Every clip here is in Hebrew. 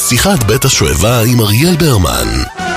שיחת בית השואבה עם אריאל ברמן.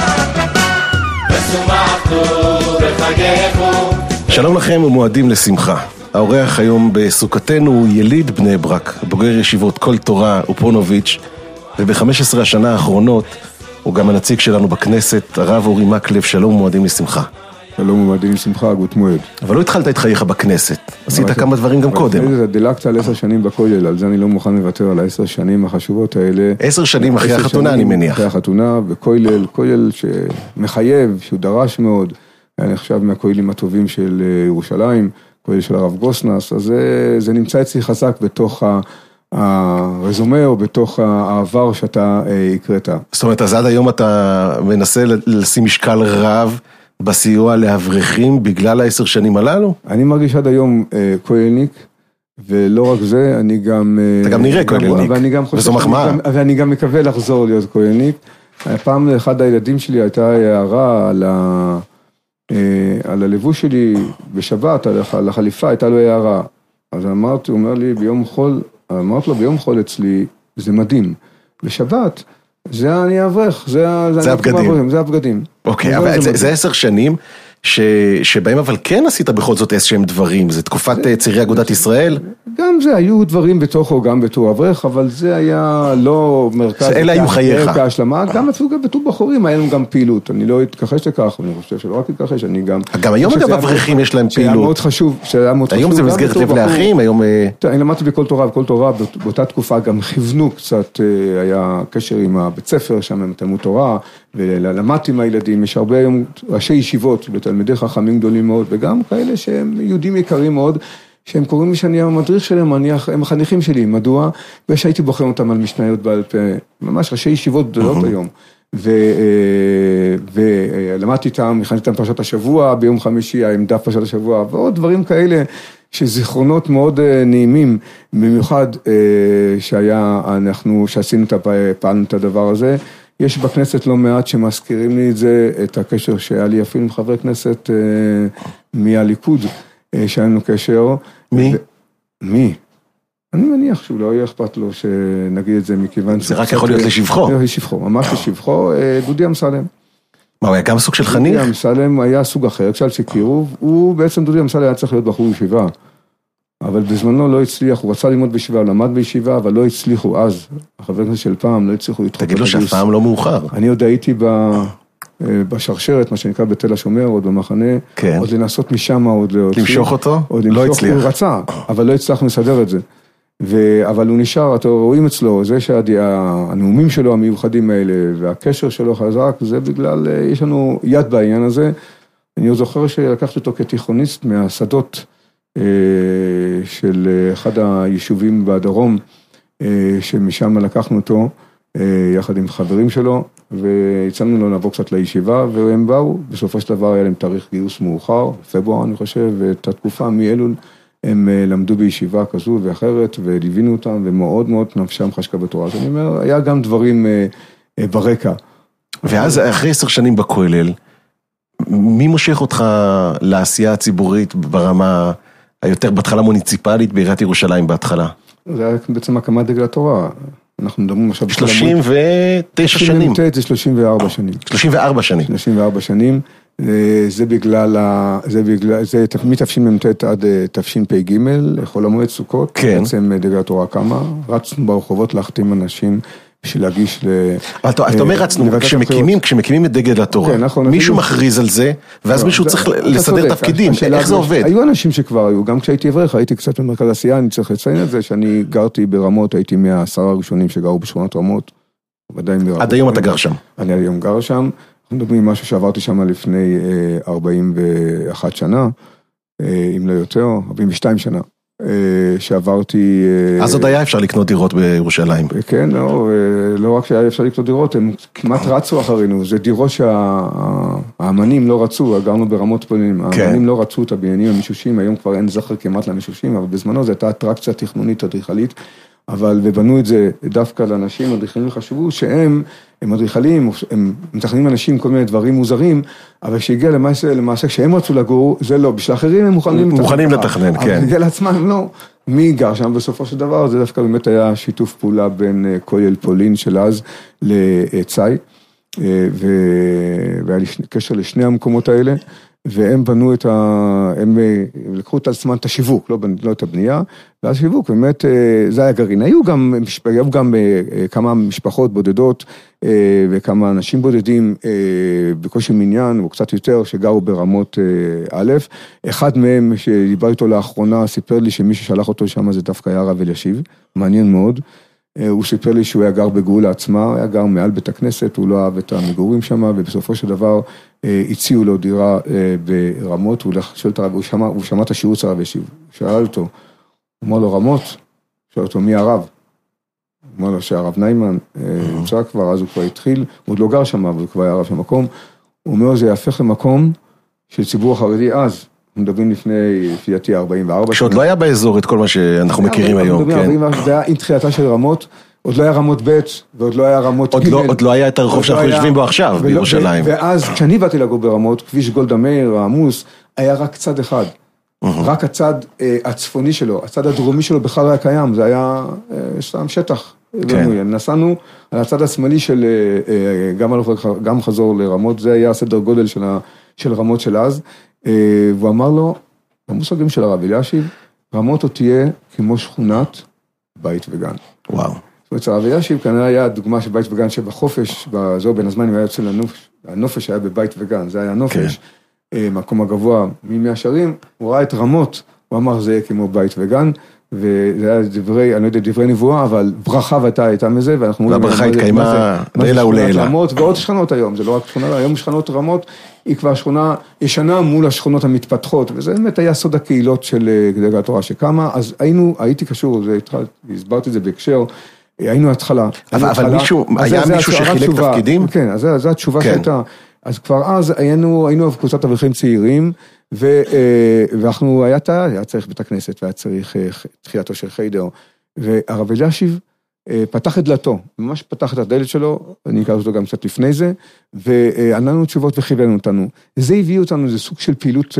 שלום לכם ומועדים לשמחה. האורח היום בסוכתנו הוא יליד בני ברק, בוגר ישיבות כל תורה ופונוביץ', וב-15 השנה האחרונות הוא גם הנציג שלנו בכנסת, הרב אורי מקלב. שלום ומועדים לשמחה. שלום ומועדים לשמחה, גות מועד. אבל לא התחלת את חייך בכנסת, עשית כמה דברים גם קודם. דילגת על 10 שנים בכולל, על זה אני לא מוכן לוותר על 10 שנים החשובות האלה. 10 שנים אחרי החתונה אני מניח. אחרי החתונה, בכולל שמחייב, שהוא דרש מאוד, אני חושב מהכוללים הטובים של ירושלים, כולל של הרב גוסנס, אז זה נמצא אצלי חזק בתוך הרזומה או בתוך העבר שאתה הקראת. זאת אומרת, אז עד היום אתה מנסה לשים משקל רב בסיוע לאברכים בגלל 10 שנים הללו? אני מרגיש עד היום כהניק, ולא רק זה, אני גם... אתה גם נראה כהניק, וזו מחמאה. ואני גם מקווה לחזור להיות כהניק. פעם לאחד הילדים שלי הייתה הערה על הלבוש שלי בשבת, על החליפה, הייתה לו הערה. אז אמרתי, הוא אומר לי, אמרתי לו, ביום חול אצלי, זה מדהים. בשבת, זה אני אברך, זה הבגדים. זה הבגדים. אוקיי, אבל זה 10 שנים שבהם אבל כן עשית בכל זאת איזשהם דברים, זה תקופת צעירי אגודת ישראל? גם זה, היו דברים בתוכו, גם בתור אברך, אבל זה היה לא מרכז... אלה היו חייך. גם בתור בחורים, היה לנו גם פעילות, אני לא התכחש לכך, אני חושב שלא רק התכחש, אני גם... גם היום אגב אברכים יש להם פעילות. שהיה מאוד חשוב. היום זה מסגרת לב לאחים, היום... אני למדתי בכל תורה, וכל תורה באותה תקופה גם כיוונו קצת, היה קשר עם הבית ספר, שם עם תלמוד תורה, ולמדתי עם הילדים, יש הרבה היום ראשי ישיבות, בתלמידי חכמים גדולים מאוד, וגם כאלה שהם יהודים יקרים מאוד, שהם קוראים לי שאני המדריך שלהם, הם החניכים שלי, מדוע? ושהייתי בוחר אותם על משניות בעל פה, ממש ראשי ישיבות גדולות היום, ולמדתי איתם, הכנתי איתם פרשת השבוע, ביום חמישי העמדה פרשת השבוע, ועוד דברים כאלה, שזיכרונות מאוד נעימים, במיוחד שעשינו פעלנו את הדבר הזה. יש בכנסת לא מעט שמזכירים לי את זה, את הקשר שהיה לי אפילו עם חבר כנסת מהליכוד, שהיה לנו קשר. מי? מי? אני מניח שהוא לא יהיה אכפת לו שנגיד את זה מכיוון... זה רק יכול להיות לשבחו. לשבחו, ממש לשבחו, דודי אמסלם. מה, הוא היה גם סוג של חניך? דודי אמסלם היה סוג אחר, כשאל שכירו, הוא בעצם דודי אמסלם היה צריך להיות בחור ישיבה. אבל בזמנו לא הצליח, הוא רצה ללמוד בישיבה, הוא למד בישיבה, אבל לא הצליחו אז, החבר כנסת של פעם, לא הצליחו להתחבר. תגיד לו שאף פעם לא מאוחר. אני עוד הייתי בשרשרת, מה שנקרא בתל השומר, עוד במחנה, עוד לנסות משם, עוד למשוך אותו? לא הצליח. הוא רצה, אבל לא הצלחנו לסדר את זה. אבל הוא נשאר, אתם רואים אצלו, זה שהנאומים שלו המיוחדים האלה, והקשר שלו חזק, זה בגלל, יש לנו יד בעניין הזה. אני עוד זוכר שלקחתי אותו כתיכוניסט מהשדות, של אחד היישובים בדרום, שמשם לקחנו אותו יחד עם חברים שלו, והצלנו לו לבוא קצת לישיבה, והם באו, בסופו של דבר היה להם תאריך גיוס מאוחר, פברואר אני חושב, ואת התקופה מאלול הם למדו בישיבה כזו ואחרת, וליווינו אותם, ומאוד מאוד נפשם חשקה בתורה. אז אני אומר, היה גם דברים ברקע. ואז אחרי 10 שנים בכולל, מי מושך אותך לעשייה הציבורית ברמה היותר בהתחלה מוניציפלית בעיריית ירושלים בהתחלה? זה היה בעצם הקמת דגל התורה. אנחנו מדברים עכשיו... 39 שנים. זה 34 שנים. 34 שנים. 34 שנים. זה בגלל, זה מתשמ"ט עד תשפ"ג, חול המועד סוכות. כן. בעצם דגל התורה קמה. רצנו ברחובות להחתים אנשים בשביל להגיש אתה אומר רצנו, כשמקימים את דגל התורה, מישהו מכריז על זה, ואז מישהו צריך לסדר תפקידים, איך זה עובד? היו אנשים שכבר היו, גם כשהייתי אברך, הייתי קצת במרכז עשייה, אני צריך לציין את זה, שאני גרתי ברמות, הייתי מה10 הראשונים שגרו בשכונת רמות, עד היום אתה גר שם? אני היום גר שם, אנחנו מדברים משהו שעברתי שם לפני 41 שנה, אם לא יותר, 42 שנה. שעברתי... אז עוד היה אפשר לקנות דירות בירושלים. כן, לא רק שהיה אפשר לקנות דירות, הם כמעט רצו אחרינו, זה דירות שהאמנים לא רצו, גרנו ברמות פונים, האמנים לא רצו את הבניינים המשושים, היום כבר אין זכר כמעט למשושים, אבל בזמנו זו הייתה אטרקציה תכנונית אדריכלית, ובנו את זה דווקא לאנשים, אדריכלים חשבו שהם אדריכלים, הם מתכננים אנשים כל מיני דברים מוזרים, אבל כשהגיע למעשה כשהם רצו לגור, זה לא, בשביל אחרים הם מוכנים לתכנן, כן. אבל הגיע לעצמם, לא. מי גר שם בסופו של דבר, זה דווקא באמת היה שיתוף פעולה בין כולל פולין של אז לצי, והיה לי קשר לשני המקומות האלה, והם בנו הם לקחו את עצמם את השיווק, לא את הבנייה, ואז שיווק, באמת, זה היה גרעין. היו גם כמה משפחות בודדות, וכמה אנשים בודדים, בקושי מניין, או קצת יותר, שגרו ברמות א', אחד מהם שדיבר איתו לאחרונה, סיפר לי שמי ששלח אותו שם, זה דווקא היה הרב אלישיב, מעניין מאוד, הוא סיפר לי שהוא היה גר בגאולה עצמה, הוא היה גר מעל בית הכנסת, הוא לא אהב את המגורים שם, ובסופו של דבר הציעו לו דירה ברמות, הוא שמע את השיעוץ הרב אלישיב, הוא שאל אותו, הוא אמר לו רמות, שאל אותו מי הרב? הוא אמר לו שהרב ניימן נמצא כבר, אז הוא כבר התחיל, הוא עוד לא גר שם, אבל הוא כבר היה רב של מקום, הוא אומר זה יהפך למקום של ציבור החרדי אז, מדברים לפני, לפי דעתי 44. שעוד לא היה באזור את כל מה שאנחנו מכירים היום. זה היה עם תחילתה של רמות, עוד לא היה רמות ב' ועוד לא היה רמות ג'. עוד לא היה את הרחוב שאנחנו יושבים בו עכשיו, בירושלים. ואז כשאני באתי לגור ברמות, כביש גולדה מאיר, העמוס, היה רק צד אחד. רק הצד הצפוני שלו, הצד הדרומי שלו בכלל היה קיים, זה היה סתם שטח. נסענו על הצד השמאלי של גם חזור לרמות, זה היה הסדר גודל של רמות של אז, והוא אמר לו, במושגים של הרב אלישיב, רמות עוד תהיה כמו שכונת בית וגן. וואו. זאת אומרת, הרב אלישיב כנראה היה דוגמה של בית וגן שבחופש, בזו בין הזמנים היה יוצא לנופש, הנופש היה בבית וגן, זה היה הנופש, מקום הגבוה ממאה שערים, הוא ראה את רמות, הוא אמר זה יהיה כמו בית וגן, וזה היה דברי, אני לא יודע, דברי נבואה, אבל ברכה הייתה מזה, ואנחנו אומרים, והברכה התקיימה לילה ולילה. ועוד שכונות היום, זה לא רק שכונות, היום שכונות רמות, היא כבר שכונה ישנה מול השכונות המתפתחות, וזה באמת היה סוד הקהילות של דגל התורה שקמה, אז הייתי קשור, הסברתי את זה בהקשר, היינו התחלה. אבל היה מישהו שחילק תפקידים? כן, אז זו התשובה שהייתה. אז כבר אז היינו קבוצת אברכים צעירים, ואנחנו היה צריך בית הכנסת, והיה צריך תחילתו של חיידר, והרב אלישיב פתח את דלתו, ממש פתח את הדלת שלו, אני אקרא אותו גם קצת לפני זה, ועננו תשובות וכיוון אותנו. זה הביא אותנו, זה סוג של פעילות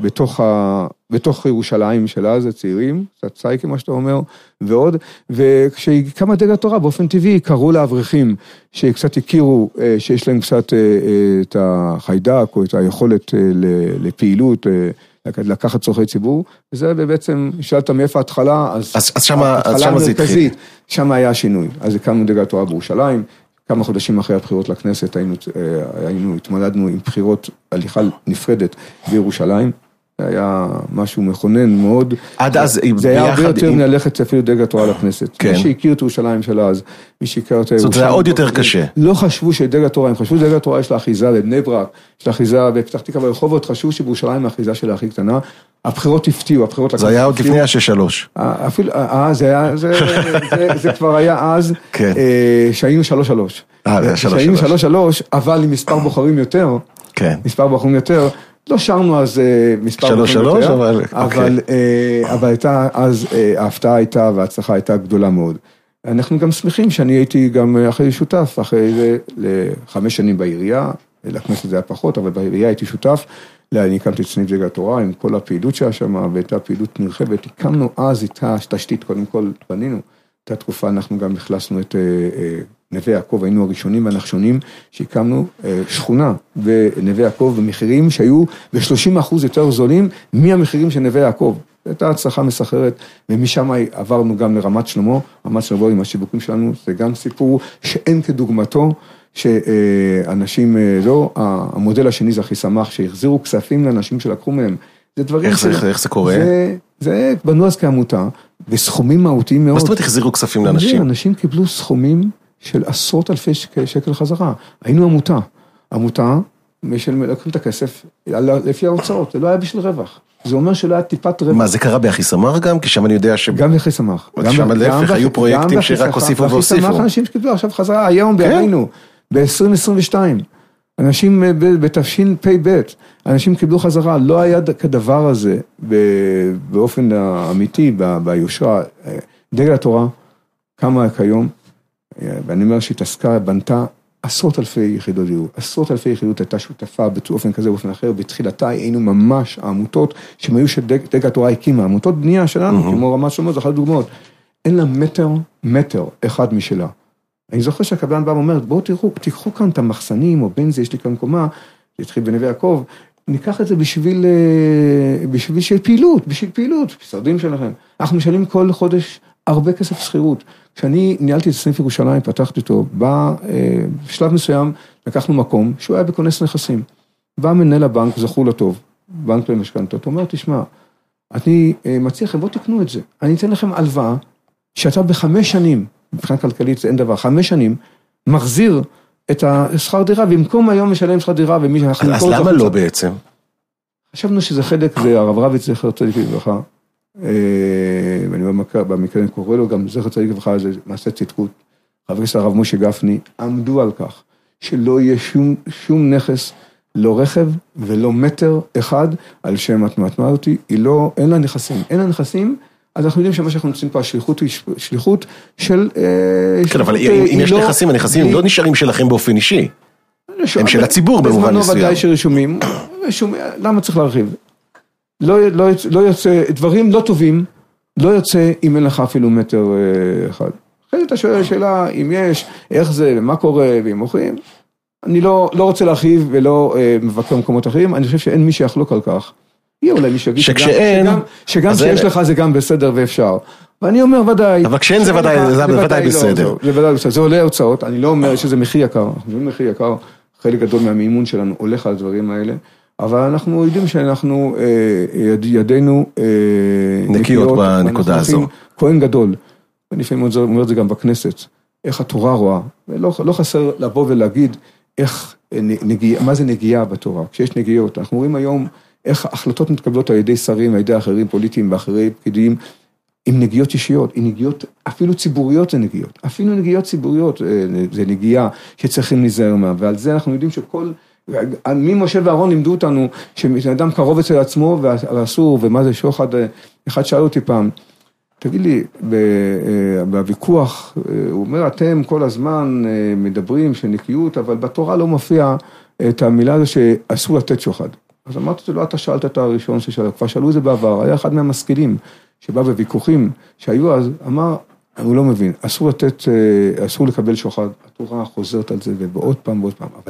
בתוך ירושלים של אז, הצעירים, קצת צייקי מה שאתה אומר, ועוד, וכשקמה דגל התורה באופן טבעי, קראו לאברכים שקצת הכירו, שיש להם קצת את החיידק, או את היכולת לפעילות, לקחת צורכי ציבור, וזה בעצם, שאלת מאיפה ההתחלה, אז שמה זה התחיל. שם היה השינוי, אז הקמנו דגל התורה בירושלים, כמה חודשים אחרי הבחירות לכנסת, התמודדנו עם בחירות הליכה נפרדת בירושלים, זה היה משהו מכונן מאוד, עד אז, זה היה הרבה יותר מללכת אפילו דגל התורה לכנסת, מי שהכיר את ירושלים של אז, מי שהכיר את ירושלים, זאת היה עוד יותר קשה. לא חשבו שדגל התורה, הם חשבו שדגל התורה יש לה אחיזה לבני ברק, יש לה אחיזה בפתח תקווה ברחובות, חשבו שבירושלים האחיזה שלה הכי קטנה, הבחירות הפתיעו, זה היה עוד לפני השש-שלוש. אפילו, זה כבר היה אז, שהיינו 3-3. שהיינו 3-3, אבל עם מספר בוחרים יותר, מספר בוחרים יותר, לא שרנו אז מספר בוחרים יותר, אבל הייתה אז, ההפתעה הייתה וההצלחה הייתה גדולה מאוד. אנחנו גם שמחים שאני הייתי גם אחרי שותף, אחרי זה 5 שנים בעירייה, לכנסת זה היה פחות, אבל בעירייה הייתי שותף, אני הקמתי את סניף דגל התורה עם כל הפעילות שהיה שם, והייתה פעילות נרחבת, הקמנו אז איתה תשתית, קודם כל בנינו, הייתה תקופה אנחנו גם הכלסנו את נווה יעקב, היינו הראשונים והנחשונים שהקמנו שכונה בנווה יעקב במחירים שהיו ב-30% יותר זולים מהמחירים של נווה יעקב. הייתה הצלחה מסחררת, ומשם עברנו גם לרמת שלמה, רמת שלמה עם השיווקים שלנו, זה גם סיפור שאין כדוגמתו, שאנשים, לא, המודל השני זה הכי שמח, שהחזירו כספים לאנשים שלקחו מהם, זה דברים איך זה קורה? זה בנו אז כעמותה, בסכומים מהותיים מאוד. מה זאת אומרת החזירו כספים לאנשים? אנשים קיבלו סכומים של עשרות אלפי שקל חזרה. היינו עמותה, לקחים את הכסף לפי ההוצאות, זה לא היה בשביל רווח. זה אומר שלא היה טיפת רווח. מה, זה קרה באחיסמך גם? כי שם אני יודע ש... גם באחיסמך. שם להפך, היו פרויקטים שרק הוסיפו והוסיפו. באחיסמך אנשים שקיבלו עכשיו חזרה, היום בימינו, ב-2022. אנשים בתפשין פי בית, אנשים קיבלו חזרה, לא היה כדבר הזה באופן אמיתי, ביושרה. דגל התורה, כמה כיום, ואני אומר שהתעסקה, בנתה עשרות אלפי יחידות דיור, עשרות אלפי יחידות הייתה שותפה באופן כזה ובאופן אחר, בתחילתה היינו ממש העמותות, שהם היו שדגל התורה הקימה, עמותות בנייה שלנו, כמו רמת שלמה, זו אחת דוגמאות, אין לה מטר אחד משלה. אני זוכר שהקבלן בא ואומר, בואו תיקחו כאן את המחסנים, או בין זה, יש לי כאן קומה, זה התחיל בנווה יעקב, ניקח את זה בשביל של פעילות, בשביל פעילות, בסרדים שלכם. אנחנו משלמים כל חודש הרבה כסף שכירות. כשאני ניהלתי את סניף ירושלים, פתחתי אותו, בשלב מסוים לקחנו מקום שהוא היה בכונס נכסים. בא מנהל הבנק, זכור לו טוב, בנק למשכנתאות, הוא אומר, תשמע, אני מציע לכם, בואו תקנו את זה. אני אתן לכם הלוואה, שאתה ב5 שנים, מבחינה כלכלית זה אין דבר, 5 שנים, מחזיר את השכר דירה, במקום היום משלם שכר דירה, אז למה לא בעצם? חשבנו שזה חלק, זה הרב רביץ זכר צדיק לברכה, ואני במקרה אני קורא לו גם זכר צדיק לברכה, זה מעשה צדקות, חבר הכנסת הרב משה גפני, עמדו על כך, שלא יהיה שום נכס, לא רכב ולא מטר אחד, על שם התנועה אותי, אין לה נכסים, אז אנחנו יודעים שמה שאנחנו נוצאים פה, שליחות של... כן, אבל אם יש נכסים, הנכסים לא נשארים שלכם באופן אישי. הם של הציבור במובן מסוים. בזמנו ודאי שרשומים, למה צריך להרחיב? לא יוצא, דברים לא טובים, לא יוצא אם אין לך אפילו מטר אחד. אחרי אתה שואל השאלה, אם יש, איך זה, מה קורה, ואם מוכרים, אני לא רוצה להרחיב ולא מבקר מקומות אחרים, אני חושב שאין מי שיחלוק על כך. יהיה אולי מי שיגיד שגם שיש לך זה גם בסדר ואפשר. ואני אומר ודאי. אבל כשאין זה ודאי בסדר. זה ודאי בסדר. זה עולה הוצאות. אני לא אומר שזה מחיר יקר. זה מחיר יקר. חלק גדול מהמימון שלנו הולך על הדברים האלה. אבל אנחנו יודעים שאנחנו ידינו נקיות בנקודה הזו. כהן גדול. ואני לפעמים אומר את זה גם בכנסת. איך התורה רואה. ולא חסר לבוא ולהגיד מה זה נגיעה בתורה. כשיש נגיעות. אנחנו רואים היום איך החלטות מתקבלות על ידי שרים, על ידי אחרים פוליטיים ואחרי פקידים, עם נגיעות אישיות, עם נגיעות, אפילו ציבוריות זה נגיעות, אפילו נגיעות ציבוריות זה נגיעה שצריכים להיזהר מה, ועל זה אנחנו יודעים שכל, ממשה ואהרון לימדו אותנו, שאדם קרוב אצל עצמו ואסור, ומה זה שוחד, אחד שאל אותי פעם, תגיד לי, בוויכוח, הוא אומר, אתם כל הזמן מדברים של נקיות, אבל בתורה לא מופיע את המילה הזו שאסור לתת שוחד. אז אמרתי, לא, אתה שאלת את הראשון ששאל, כבר שאלו את זה בעבר, היה אחד מהמשכילים, שבא בוויכוחים שהיו אז, אמר, הוא לא מבין, אסור לקבל שוחד, התורה חוזרת על זה, ובעוד פעם,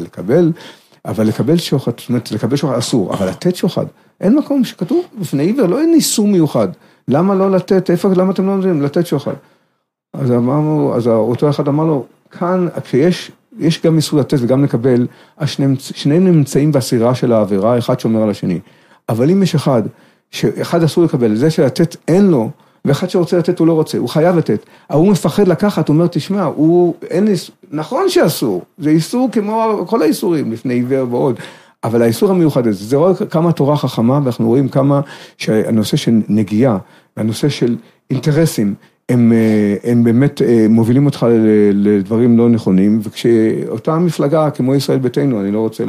אבל לקבל שוחד, זאת אומרת, לקבל שוחד אסור, אבל לתת שוחד, אין מקום שכתוב, בפני עיוור, לא אין איסור מיוחד, למה לא לתת, למה אתם לא יודעים, לתת שוחד? אז אותו אחד אמר לו, כאן, יש גם איסור לתת וגם לקבל, שניהם נמצאים בסירה של העבירה, אחד שומר על השני. אבל אם יש שאחד אסור לקבל, זה שלתת אין לו, ואחד שרוצה לתת הוא לא רוצה, הוא חייב לתת. הוא מפחד לקחת, הוא אומר, תשמע, נכון שאסור, זה איסור כמו כל האיסורים, לפני עיוור ועוד, אבל האיסור המיוחד הזה, זה רואה כמה תורה חכמה, ואנחנו רואים כמה שהנושא של נגיעה, והנושא של אינטרסים, הם באמת מובילים אותך לדברים לא נכונים, וכשאותה מפלגה כמו ישראל ביתנו, אני לא רוצה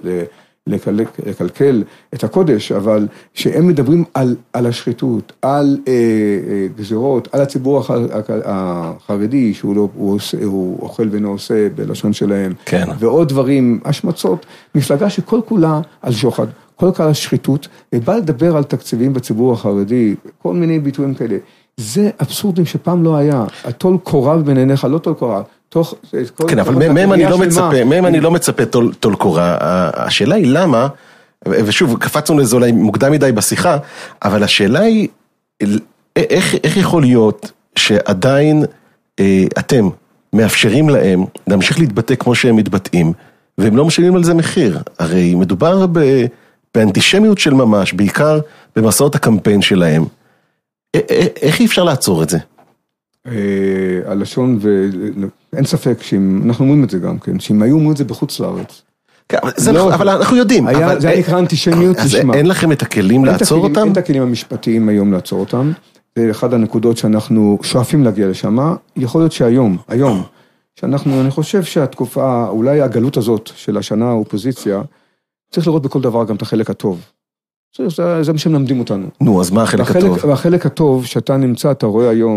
לקלקל את הקודש, אבל שהם מדברים על השחיתות, על גזירות, על הציבור החרדי, שהוא אוכל ואינו עושה בלשון שלהם, כן. ועוד דברים, השמצות, מפלגה שכל כולה על שוחד, כל כולה שחיתות, ובא לדבר על תקציבים בציבור החרדי, כל מיני ביטויים כאלה, זה אבסורדים שפעם לא היה, התול קורב בין עיניך, לא תול קורב, כן, אבל מהם אני לא מצפה תול קורה, השאלה היא למה, ושוב, קפצנו לזה אולי מוקדם מדי בשיחה, אבל השאלה היא, איך יכול להיות שעדיין אתם מאפשרים להם להמשיך להתבטא כמו שהם מתבטאים, והם לא משלמים על זה מחיר, הרי מדובר באנטישמיות של ממש, בעיקר במסעות הקמפיין שלהם, איך אי אפשר לעצור את זה? הלשון, ואין ספק שאנחנו אומרים את זה גם כן, שאם היו אומרים את זה בחוץ לארץ. אבל אנחנו יודעים. זה נקרא אנטישמיות לשמה. אין לכם את הכלים לעצור אותם? אין את הכלים המשפטיים היום לעצור אותם. זה אחד הנקודות שאנחנו שואפים להגיע לשם. יכול להיות שהיום, אני חושב שהתקופה, אולי הגלות הזאת של השנה האופוזיציה, צריך לראות בכל דבר גם את החלק הטוב. זה מה שמלמדים אותנו. נו, אז מה החלק הטוב? החלק הטוב שאתה נמצא, אתה רואה היום,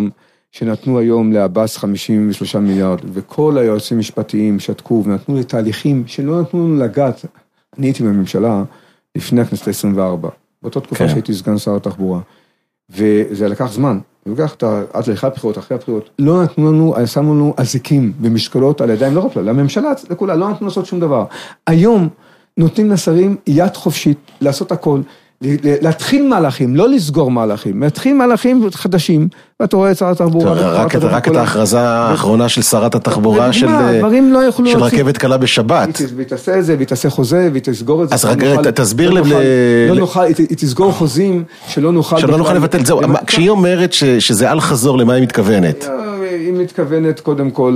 שנתנו היום לאבס 53 מיליארד, וכל היועצים משפטיים שתקו ונתנו לתהליכים שלא נתנו לנו לגעת. אני הייתי בממשלה לפני הכנסת ה-24, באותה תקופה שהייתי סגן שר התחבורה, וזה לקח זמן, ולקח עד לאחרי הבחירות, אחרי הבחירות, לא נתנו לנו, שמו לנו אזיקים במשקלות על ידיים, לא רק לממשלה, לכולה, לא נתנו לעשות שום דבר. היום נותנים לשרים יד חופשית לעשות הכל, להתחיל מהלכים, לא לסגור מהלכים, להתחיל מהלכים חדשים, ואתה רואה את שר התחבורה. רק את ההכרזה האחרונה של שרת התחבורה של רכבת קלה בשבת. והיא תעשה את זה, והיא תעשה חוזה, והיא תסגור את זה. אז רגע, תסביר היא תסגור חוזים שלא נוכל לבטל. זהו, כשהיא אומרת שזה אל חזור, למה היא מתכוונת? היא מתכוונת קודם כל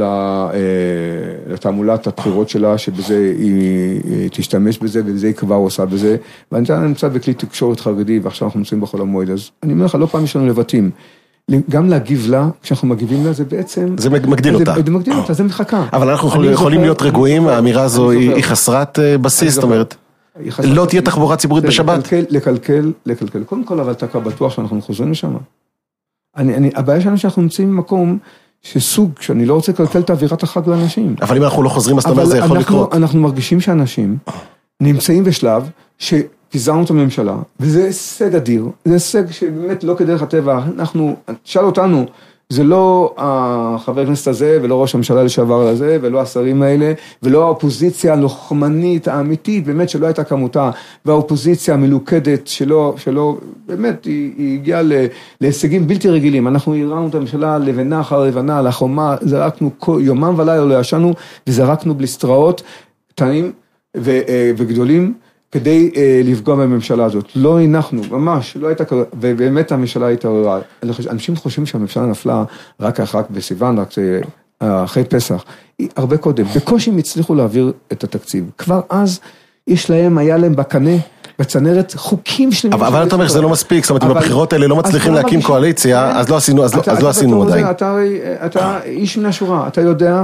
לתעמולת הבחירות שלה, שבזה היא תשתמש בזה, ובזה היא כבר עושה בזה, ואני נמצא בכלי תקשורת חרדי, ועכשיו אנחנו נמצאים בכל המועד, אז אני אומר לך, לא פעם יש לנו לבטים, גם להגיב לה, כשאנחנו מגיבים לה, זה בעצם... זה מגדיל אותה. זה מגדיל אותה, זה מחכה. אבל אנחנו יכולים להיות רגועים, האמירה הזו היא חסרת בסיס, זאת אומרת, לא תהיה תחבורה ציבורית בשבת. לקלקל. קודם כל, אבל אתה בטוח שאנחנו חוזרים לשם. הבעיה שלנו שאנחנו נמצאים במקום שסוג, שאני לא רוצה לקלקל את אווירת החג לאנשים. אבל אם אנחנו לא חוזרים, אז אתה אומר, זה יכול לקרות. אנחנו מרגישים שאנשים נמצאים בשלב שפיזרנו את הממשלה, וזה הישג אדיר, זה הישג שבאמת לא כדרך הטבע. שאל אותנו, זה לא החבר הכנסת הזה, ולא ראש הממשלה לשעבר הזה, ולא השרים האלה, ולא האופוזיציה הלוחמנית, האמיתית, באמת שלא הייתה כמותה, והאופוזיציה המלוכדת שלא, באמת, היא הגיעה להישגים בלתי רגילים. אנחנו הרמנו את הממשלה לבנה אחר לבנה, לחומה, זרקנו יומם ולילה, לא ישנו, וזרקנו בלסטראות קטנים וגדולים, כדי לפגוע בממשלה הזאת. לא הנחנו, ממש, לא הייתה כזאת, ובאמת הממשלה הייתה רעה. אנשים חושבים שהממשלה נפלה רק בסיוון, רק אחרי פסח. הרבה קודם. בקושי הם הצליחו להעביר את התקציב. כבר אז היה להם בקנה, בצנרת, חוקים שלמים. אבל אתה אומר שזה לא מספיק, זאת אומרת, אם הבחירות האלה לא מצליחים להקים קואליציה, אז לא עשינו עדיין. אתה איש מן השורה, אתה יודע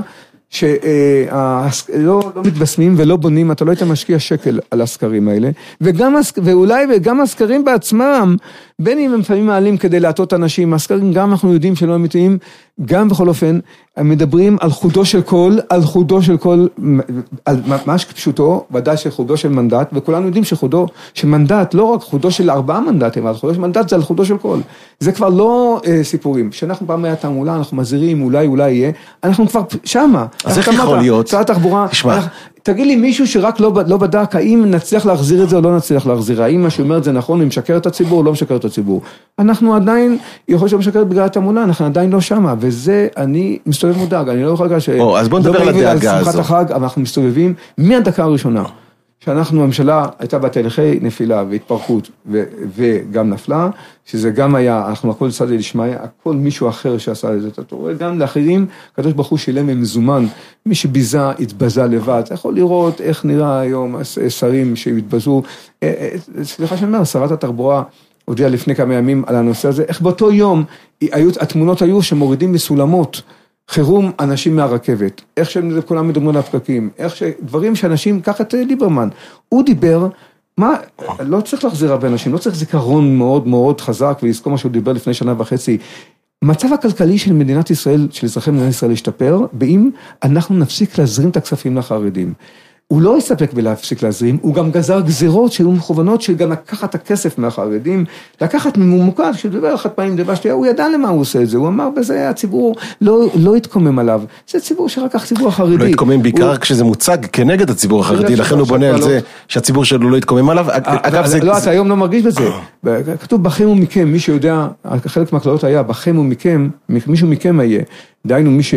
שלא מתבשמים ולא בונים, אתה לא היית משקיע שקל על הסקרים האלה, ואולי וגם הסקרים בעצמם, בין אם הם לפעמים מעלים כדי להטות אנשים, הסקרים גם אנחנו יודעים שלא אמיתיים, גם בכל אופן, הם מדברים על חודו של כל, על ממש פשוטו, ודאי של חודו של מנדט, וכולנו יודעים שחודו של מנדט, לא רק חודו של 4 מנדטים, אבל חודו של מנדט זה על חודו של כל. זה כבר לא סיפורים. שאנחנו פעם היה תעמולה, אנחנו מזהירים, אולי יהיה, אנחנו כבר שמה. אז איך יכול להיות? שר התחבורה, תגיד לי מישהו שרק לא בדק, האם נצליח להחזיר את זה או לא נצליח להחזיר, האם מה שאומר את זה נכון, אם משקר את הציבור או לא משקר את הציבור. אנחנו עדיין, יכול להיות שמשקר בגלל התעמולה, אנחנו עדיין לא שמה, וזה אני מסתובב מודאג, אני לא יכול להגיד אז בוא נדבר על הדאגה הזו. החג, אבל אנחנו מסתובבים מהדקה הראשונה, שאנחנו, הממשלה הייתה בתהליכי נפילה והתפרקות, וגם נפלה, שזה גם היה, אנחנו הכל צד לשמעיה, הכל מישהו אחר שעשה את זה, אתה רואה, גם לאחרים, הקדוש ברוך הוא שילם ממזומן, מי שביזה, התבזה לבד, אתה יכול לראות איך נראה היום שרים שהתבזו, סליחה שאני אומר, שרת התחבורה, הודיעה לפני כמה ימים על הנושא הזה, איך באותו יום, התמונות היו שמורידים מסולמות, חירום אנשים מהרכבת, איך שכולם מדברים על הפקקים, איך שדברים שאנשים, ככה את ליברמן, הוא דיבר, לא צריך להחזיר הרבה אנשים, לא צריך זיכרון מאוד מאוד חזק, ולזכור מה שהוא דיבר לפני 1.5 שנה, המצב הכלכלי של מדינת ישראל, של אזרחי מדינת ישראל להשתפר, באם אנחנו נפסיק להזרים את הכספים לחרדים. הוא לא יסתפק בלהפסיק להזרים, הוא גם גזר גזירות שהיו מכוונות, שגם לקחת את הכסף מהחרדים, לקחת ממוקד, כשדבר על חד פעמים דבר שתהיה, הוא ידע למה הוא עושה את זה, הוא אמר בזה, הציבור לא התקומם עליו, זה ציבור שרק הציבור החרדי. לא התקומם בעיקר כשזה מוצג כנגד הציבור החרדי, לכן הוא בונה על זה שהציבור שלו לא התקומם עליו. לא, אתה היום לא מרגיש בזה, כתוב בכם ומכם, מי שיודע, חלק מהכללות היה, בכם ומכם, מישהו מכם היה, דיינו מי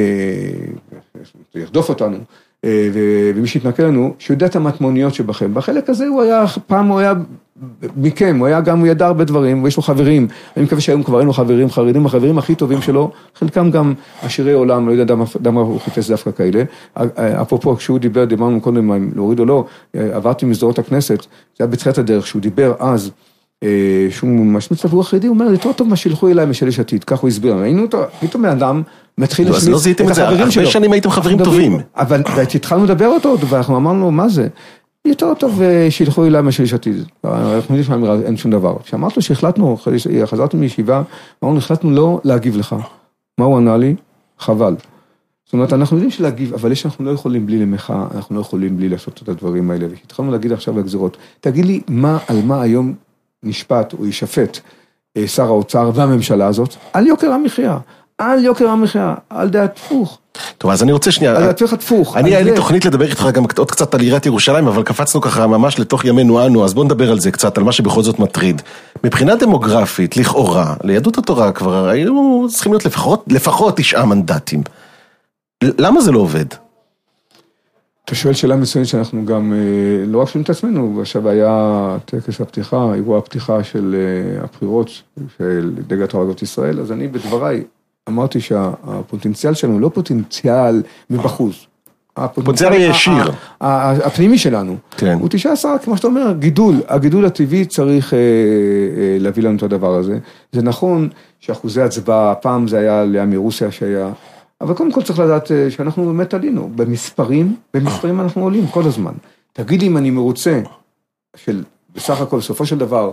שירדוף אותנו, ומי שהתנקה לנו, שיודע את המטמוניות שבכם. בחלק הזה פעם הוא היה מכם, הוא ידע הרבה דברים, ויש לו חברים. אני מקווה שהיום כבר אין לו חברים חרדים, החברים הכי טובים שלו, חלקם גם עשירי עולם, לא יודע למה הוא חיפש דווקא כאלה. אפרופו, כשהוא דיברנו קודם אם להוריד או לא, עברתי מסדרות הכנסת, זה היה בתחילת הדרך, שהוא דיבר אז, שהוא משמיץ לציבור החרדי, הוא אומר, יותר טוב מה שילכו אליי משל יש עתיד, כך הוא הסביר. היינו אותו, פתאום האדם מתחיל להשמיץ את החברים שלו. הרבה שנים הייתם חברים טובים. אבל התחלנו לדבר אותו, ואנחנו אמרנו לו, מה זה? יותר טוב שילכו אליי מה שיש עתיד. אנחנו יודעים שאין שום דבר. כשאמרת לו שהחלטנו, חזרנו מישיבה, החלטנו לא להגיב לך. מה הוא ענה לי? חבל. זאת אומרת, אנחנו יודעים שלהגיב, אבל אנחנו לא יכולים בלי למחה, אנחנו לא יכולים בלי לעשות את הדברים האלה. והתחלנו להגיד עכשיו בגזירות, תגיד לי על מה היום נשפט או ישפט שר האוצר והממשלה הזאת, על יוקר המחיה. על יוקר המחיה, על דעת פוך. טוב, אז אני רוצה שנייה. על דעת פוך. היה לי תוכנית לדבר איתך גם עוד קצת על עיריית ירושלים, אבל קפצנו ככה ממש לתוך ימינו אנו, אז בוא נדבר על זה קצת, על מה שבכל זאת מטריד. מבחינה דמוגרפית, לכאורה, ליהדות התורה כבר היו צריכים להיות לפחות 9 מנדטים. למה זה לא עובד? אתה שואל שאלה מצוינת שאנחנו גם, לא רק שואלים את עצמנו, עכשיו היה טקס הפתיחה, אירוע הפתיחה של הבחירות של דגל התורה אגודת ישראל, אז אני בדבריי אמרתי שהפוטנציאל שלנו לא פוטנציאל מבחוץ. הפוטנציאל הישיר. הפנימי שלנו. כן. הוא 19, כמו שאתה אומר, הגידול הטבעי צריך להביא לנו את הדבר הזה. זה נכון שאחוזי הצבעה, פעם זה היה לעם מרוסיה שהיה, אבל קודם כל צריך לדעת שאנחנו באמת עלינו. במספרים אנחנו עולים כל הזמן. תגיד לי אם אני מרוצה בסך הכל, בסופו של דבר,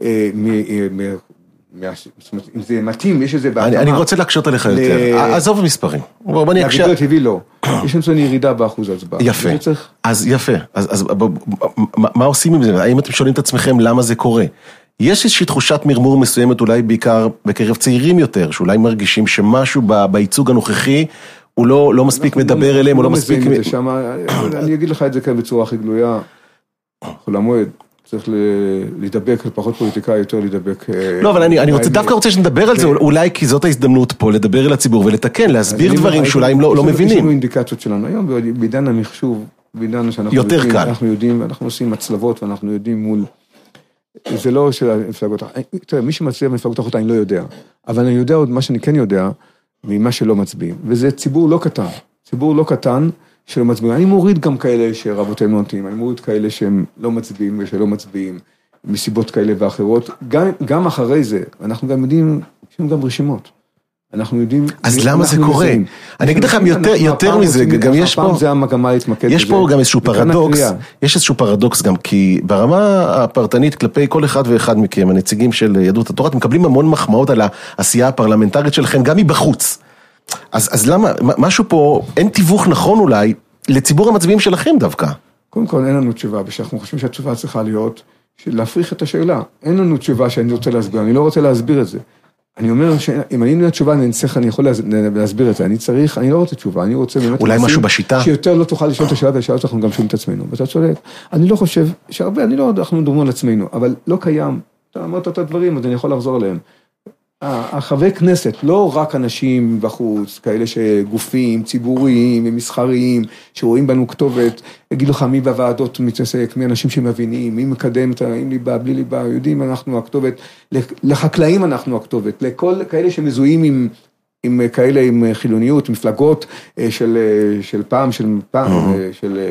אם זה מתאים, יש איזה בהתאמה. אני רוצה להקשות עליך יותר. עזוב המספרים. הגידול הטבעי לא. יש לנו ירידה באחוז ההצבעה. יפה. אז יפה. אז מה עושים עם זה? האם אתם שואלים את עצמכם למה זה קורה? יש איזושהי תחושת מרמור מסוימת, אולי בעיקר בקרב צעירים יותר, שאולי מרגישים שמשהו בייצוג הנוכחי, הוא לא מספיק מדבר אליהם, הוא לא מספיק... אני אגיד לך את זה כאן בצורה הכי גלויה, חול המועד. צריך לדבק, פחות פוליטיקאי, יותר לדבק... לא, אבל אני דווקא רוצה שנדבר על זה, אולי כי זאת ההזדמנות פה, לדבר אל הציבור ולתקן, להסביר דברים שאולי הם לא מבינים. יש לנו אינדיקציות שלנו היום, בעידן המחשוב, בעידן שאנחנו יודעים, אנחנו עושים מצלבות, ואנחנו יודעים מול... זה לא של המפלגות... תראה, מי שמצביע במפלגות האחרות, אני לא יודע, אבל אני יודע עוד מה שאני כן יודע, ממה שלא מצביעים, וזה ציבור לא קטן, שלא מצביעים. אני מוריד גם כאלה שרבותינו נוטים, אני מוריד כאלה שהם לא מצביעים ושלא מצביעים, מסיבות כאלה ואחרות. גם אחרי זה, אנחנו גם יודעים, יש לנו גם רשימות. אנחנו יודעים... אז למה זה קורה? אני אגיד לכם יותר מזה, גם יש פה... זה המגמה להתמקד בזה. יש פה גם איזשהו פרדוקס, יש איזשהו פרדוקס גם, כי ברמה הפרטנית כלפי כל אחד ואחד מכם, הנציגים של יהדות התורה, אתם מקבלים המון מחמאות על העשייה הפרלמנטרית שלכם, גם מבחוץ. אז למה, משהו פה, אין תיווך נכון אולי, לציבור המצביעים שלכם דווקא? קודם כל, אין לנו תשובה, ושאנחנו חושבים שהתשובה צריכה להיות, להפריך את השאלה. אין לנו תשובה שאני רוצה להסביר, אני לא רוצה להסביר את זה. אני אומר שאם אני נראה תשובה, אני יכול להסביר את זה. אני לא רוצה תשובה, אני רוצה באמת... אולי משהו בשיטה? שיותר לא תוכל לשאול את השאלה, והשאלה אנחנו גם שואלים את עצמנו. ואתה צודק, אני לא חושב שהרבה, אנחנו מדברים על עצמנו, אבל לא קיים. אתה אמרת את הדברים, אז אני יכול לחזור עליהם. החברי כנסת, לא רק אנשים בחוץ, כאלה שגופים, ציבוריים, מסחריים, שרואים בנו כתובת, יגידו לך מי בוועדות מתעסק, מי אנשים שמבינים, מי מקדם, עם ליבה, בלי ליבה, יודעים, אנחנו הכתובת, לחקלאים אנחנו הכתובת, לכל כאלה שמזוהים עם כאלה, עם חילוניות, מפלגות של פעם, של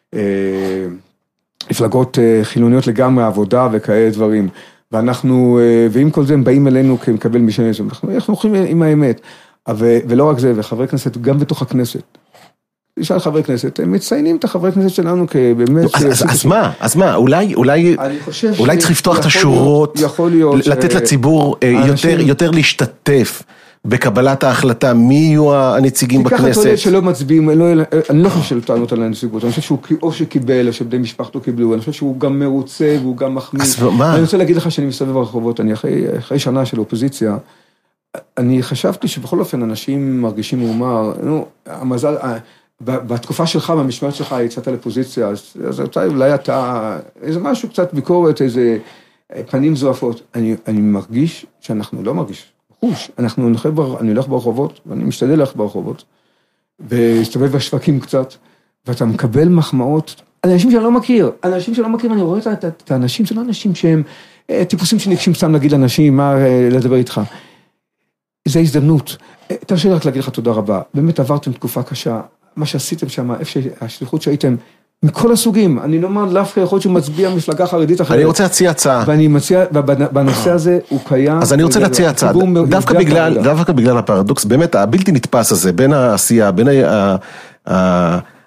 מפלגות חילוניות לגמרי, עבודה וכאלה דברים. ועם כל זה הם באים אלינו כמקבל משנה, אנחנו הולכים עם האמת, ולא רק זה, וחברי כנסת, גם בתוך הכנסת, נשאל חברי כנסת, הם מציינים את החברי כנסת שלנו כבאמת... אז מה, אולי צריך לפתוח את השורות, לתת לציבור יותר להשתתף בקבלת ההחלטה, מי יהיו הנציגים בכנסת? תיקח את עולה שלא מצביעים, אני לא חושב טענות על הנציגות, אני חושב שהוא או שקיבל, או שבני משפחתו קיבלו, אני חושב שהוא גם מרוצה, והוא גם מחמיא. אני רוצה להגיד לך שאני מסתובב ברחובות, אני אחרי שנה של אופוזיציה, אני חשבתי שבכל אופן אנשים מרגישים מאומר, המזל, בתקופה שלך, במשמעת שלך, יצאת לפוזיציה, אז אולי אתה, איזה משהו קצת ביקורת, איזה פנים זועפות. אני מרגיש שאנחנו לא מרגיש. אני הולך ברחובות, ואני משתדל ללכת ברחובות, והסתובב בשווקים קצת, ואתה מקבל מחמאות, אנשים שאני לא מכיר, אני רואה את האנשים, זה לא אנשים שהם טיפוסים שניגשים סתם להגיד לאנשים, מה לדבר איתך. זו הזדמנות, תרשה לי רק להגיד לך תודה רבה, באמת עברתם תקופה קשה, מה שעשיתם שם, השליחות שהייתם, מכל הסוגים, אני לא אומר להפך, יכול להיות שהוא מצביע מפלגה חרדית אחרת. אני רוצה להציע הצעה. ואני מציע, בנושא הזה הוא קיים. אז אני רוצה להציע הצעה, דווקא בגלל הפרדוקס, באמת הבלתי נתפס הזה, בין העשייה, בין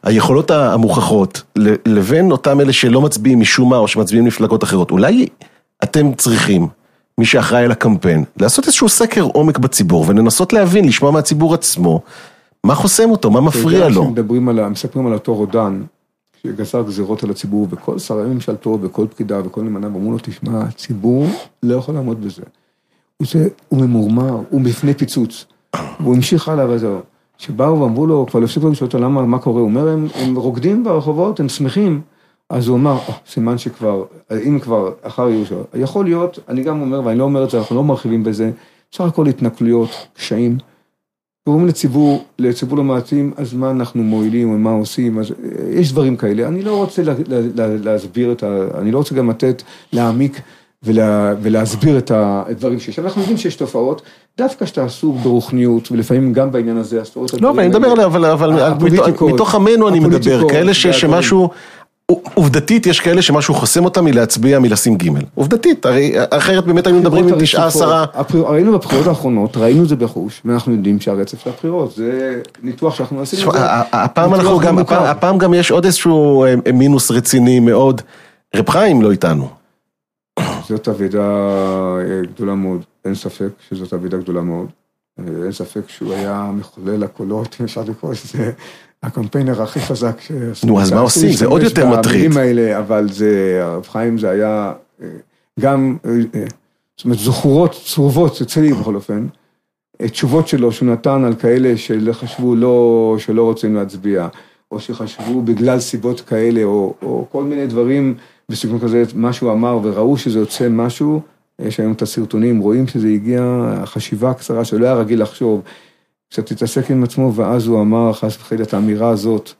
היכולות המוכחות, לבין אותם אלה שלא מצביעים משום מה, או שמצביעים מפלגות אחרות. אולי אתם צריכים, מי שאחראי על הקמפיין, לעשות איזשהו סקר עומק בציבור, ולנסות להבין, לשמוע מהציבור עצמו, מה חוסם אותו, מה מפריע לו. מספרים על אותו רודן, שגזר גזירות על הציבור, וכל שרי ממשלתו, וכל פקידה, וכל נמנה, ואמרו לו, תשמע, הציבור לא יכול לעמוד בזה. הוא ממורמר, הוא בפני פיצוץ, והוא המשיך הלאה וזהו. שבאו ואמרו לו, כבר לפסיק לשאול אותו, למה, מה קורה? הוא אומר, הם רוקדים ברחובות, הם שמחים. אז הוא אמר, סימן שכבר, אם כבר אחר יהושע, יכול להיות, אני גם אומר, ואני לא אומר את זה, אנחנו לא מרחיבים בזה, בסך הכל התנכלויות, קשיים, קוראים לציבור לא מעטים, אז מה אנחנו מועילים, ומה עושים, אז יש דברים כאלה, אני לא רוצה להסביר אני לא רוצה גם להעמיק, ולהסביר את הדברים שיש. אנחנו יודעים שיש תופעות, דווקא שאתה עסוק ברוחניות, ולפעמים גם בעניין הזה, לא, אני מדבר עליו, אבל מתוך עמנו אני מדבר, כאלה שמשהו, עובדתית יש כאלה שמשהו חוסם אותם מלהצביע, מלשים ג' עובדתית, הרי אחרת באמת היינו מדברים עם 9-10. ראינו בבחירות האחרונות, ראינו את זה בחוש, ואנחנו יודעים שהרצף של הבחירות, זה ניתוח שאנחנו עשינו. הפעם גם יש עוד איזשהו מינוס רציני מאוד, רב חיים לא איתנו. זאת עבודה גדולה מאוד, אין ספק שזאת עבודה גדולה מאוד, אין ספק שהוא היה מחולל הקולות, אם אפשר לקרוא שזה הקמפיינר הכי חזק. נו, אז מה עושים? זה עוד יותר מטריד. אבל הרב חיים זה היה גם, זאת אומרת, זכורות צרובות אצלי בכל אופן, תשובות שלו שהוא נתן על כאלה שחשבו שלא רוצים להצביע, או שחשבו בגלל סיבות כאלה, או כל מיני דברים, בסגנון כזה, מה שהוא אמר, וראו שזה יוצא משהו, יש היום את הסרטונים, רואים שזה הגיע, החשיבה הקצרה, שלא היה רגיל לחשוב, קצת תתעסק עם עצמו, ואז הוא אמר, חס וחלילה, את האמירה הזאת,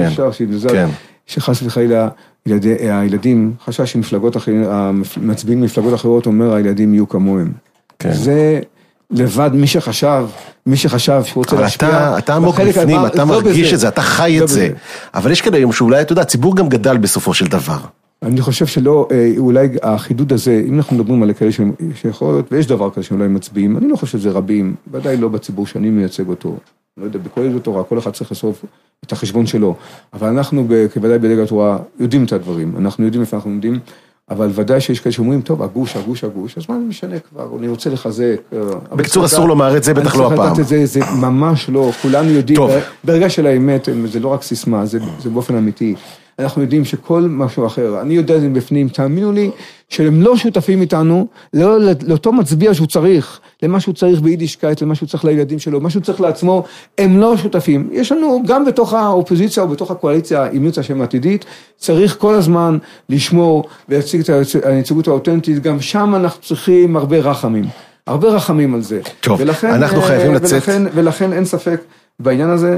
שחס וחלילה, הילדים, חשש שמפלגות אחרות, מצביעים מפלגות אחרות, אומר, הילדים יהיו כמוהם. זה לבד, מי שחשב שהוא רוצה להשפיע. אתה עמוק בפנים, אתה מרגיש את זה, אתה חי את זה. אבל יש כאלה היום שאולי, אתה יודע, הציבור גם גדל בסופו של דבר. אני חושב שלא, אולי החידוד הזה, אם אנחנו מדברים על כאלה שיכול להיות, ויש דבר כזה שאולי מצביעים, אני לא חושב שזה רבים, ודאי לא בציבור שאני מייצג אותו, לא יודע, בכל ידע תורה, כל אחד צריך לסוף את החשבון שלו, אבל אנחנו כוודאי בדגל התורה יודעים את הדברים, אנחנו יודעים איפה אנחנו עומדים, אבל ודאי שיש כאלה שאומרים, טוב, הגוש, אז מה אני משנה כבר, אני רוצה לחזק. בקצור אסור לומר את זה, בטח לא הפעם. זה ממש לא, כולנו יודעים, ברגע של האמת, זה לא רק סיסמה, זה באופן אמיתי. אנחנו יודעים שכל משהו אחר, אני יודע את זה בפנים, תאמינו לי, שהם לא שותפים איתנו, לאותו מצביע שהוא צריך, למה שהוא צריך ביידישקייט, למה שהוא צריך לילדים שלו, מה שהוא צריך לעצמו, הם לא שותפים. יש לנו גם בתוך האופוזיציה או בתוך הקואליציה, אם יוצא השם העתידית, צריך כל הזמן לשמור ולהציג את הנציגות האותנטית, גם שם אנחנו צריכים הרבה רחמים על זה. טוב, אנחנו חייבים לצאת. ולכן אין ספק בעניין הזה,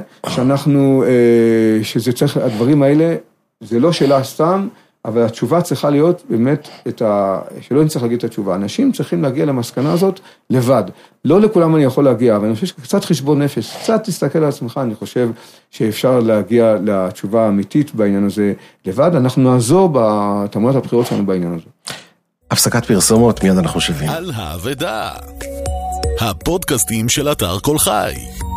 שזה צריך, הדברים האלה, זה לא שאלה סתם, אבל התשובה צריכה להיות באמת, שלא נצטרך להגיד את התשובה. אנשים צריכים להגיע למסקנה הזאת לבד. לא לכולם אני יכול להגיע, אבל אני חושב שקצת חשבון נפש, קצת תסתכל על עצמך, אני חושב שאפשר להגיע לתשובה האמיתית בעניין הזה לבד. אנחנו נעזור בתעמולת הבחירות שלנו בעניין הזה. הפסקת פרסומות, מיד אנחנו שווים. על האבדה, הפודקאסטים של אתר כל חי.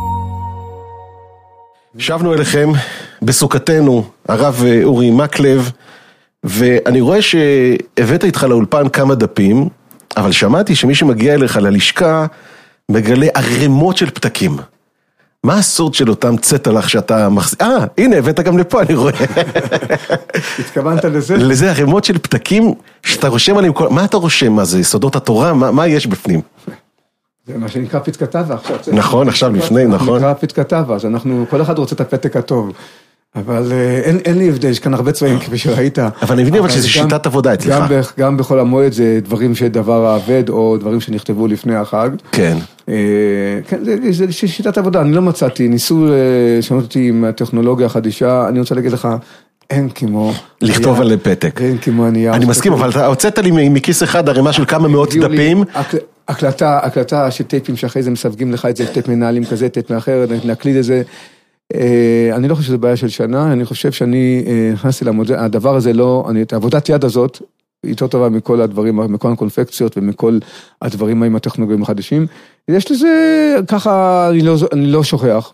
שבנו אליכם בסוכתנו, הרב אורי מקלב, ואני רואה שהבאת איתך לאולפן כמה דפים, אבל שמעתי שמי שמגיע אליך ללשכה, מגלה ערימות של פתקים. מה הסוד של אותם צטלך שאתה מחזיק? הנה, הבאת גם לפה, אני רואה. התכוונת לזה? לזה ערימות של פתקים שאתה רושם עליהם, מה אתה רושם? מה זה? סודות התורה? מה יש בפנים? זה מה שנקרא פתקה טבע. נכון, עכשיו לפני, נכון. נקרא פתקה טבע, אז כל אחד רוצה את הפתק הטוב. אבל אין לי הבדל, יש כאן הרבה צבעים כפי שראית. אבל אני מבין שזה שיטת עבודה אצלך. גם בכל המועד זה דברים שדבר העבד, או דברים שנכתבו לפני החג. כן. כן, זה שיטת עבודה, אני לא מצאתי, ניסו לשנות אותי עם הטכנולוגיה החדישה, אני רוצה להגיד לך, אין כמו... לכתוב על פתק. אין כמו הנייר. אני מסכים, אבל אתה הוצאת לי מכיס אחד ערימה של כמה מאות דפים. הקלטה של טייפים שאחרי זה מסווגים לך את זה, טייפ מנהלים כזה, טייפ מאחר, נקליד את זה. אני לא חושב שזה בעיה של שנה, אני חושב שאני נכנסתי למודל, הדבר הזה לא, את עבודת יד הזאת, יותר טובה מכל הדברים, מכל הקונפקציות ומכל הדברים עם הטכנולוגיים החדשים. יש לזה, ככה אני לא שוכח,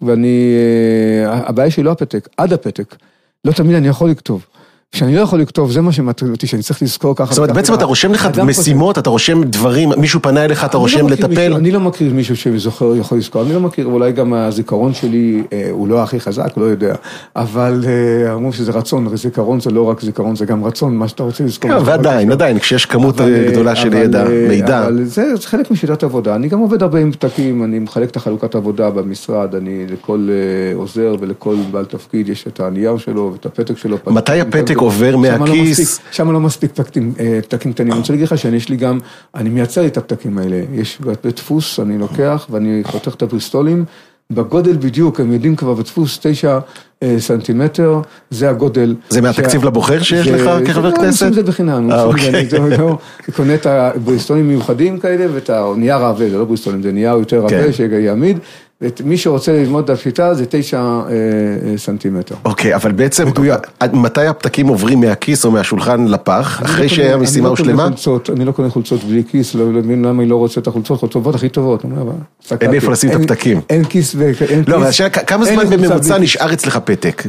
הבעיה שלי לא הפתק, עד הפתק. לא תמיד אני יכול לכתוב. כשאני לא יכול לכתוב, זה מה שמטריד אותי, שאני צריך לזכור ככה. זאת אומרת, בעצם אתה רושם לך משימות, אתה רושם דברים, מישהו פנה אליך, אתה רושם לטפל. אני לא מכיר מישהו שזוכר, יכול לזכור, אני לא מכיר, אולי גם הזיכרון שלי, הוא לא הכי חזק, לא יודע, אבל אמרו שזה רצון, זיכרון זה לא רק זיכרון, זה גם רצון, מה שאתה רוצה לזכור. ועדיין, כשיש כמות גדולה של ידע, מידע. אבל זה חלק משיטת עבודה, אני גם עובד הרבה עם פתקים, אני מחלק את החלוקת עבודה במשרד, אני לכל עוזר ולכל בעל תפקיד יש את הנייר שלו ואת הפתק שלו. מתי הפתק עובר מהכיס? שם לא מספיק פתקים קטנים. אני רוצה להגיד לך שיש לי גם, אני מייצר את הפתקים האלה. יש בדפוס, אני לוקח ואני חותך את הבריסטולים, בגודל בדיוק, הם יודעים כבר בדפוס 9 סנטימטר, זה הגודל. זה מהתקציב לבוחר שיש לך כחבר כנסת? זה בחינם. אני קונה את הבריסטולים מיוחדים כאלה, ואת הנייר העבה, זה לא בריסטולים, זה נייר יותר עבה שיעמיד, ומי שרוצה ללמוד את הפשיטה זה 9 סנטימטר. אוקיי, אבל בעצם, מתי הפתקים עוברים מהכיס או מהשולחן לפח, אחרי שהמשימה הושלמה? אני לא קונה חולצות בלי כיס, לא מבין למה אני לא רוצה את החולצות, חולצות הכי טובות. אין איפה לשים את הפתקים. אין כיס ואין לא, כמה זמן בממוצע נשאר אצלך פתק?